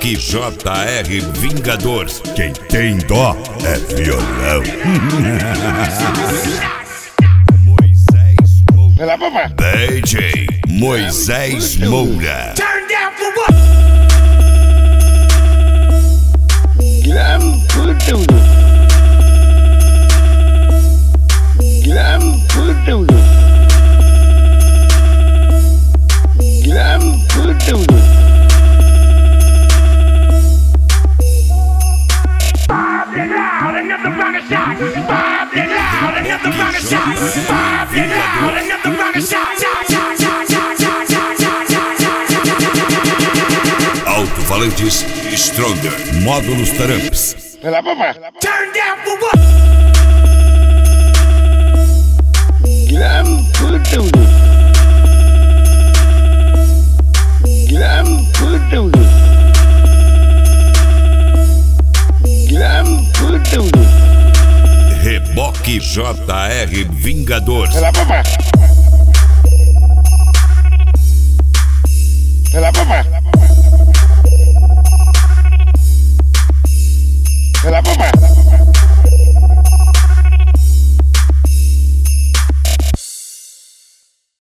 Reboque JR Vingador. Quem tem dó é violão. DJ Moisés Moura. Turn down for what? Glam Pududu. Glam Pududu. Glam Pududu. Bob it out, another round of shots. Bob it out, another round of shots. Bob it out, another round of shots. Alto-falantes Stronger. Módulos Taramps. Turn down for what? Glam Pududu. Glam Pududu. Glam Pududu. Reboque JR Vingador. Pela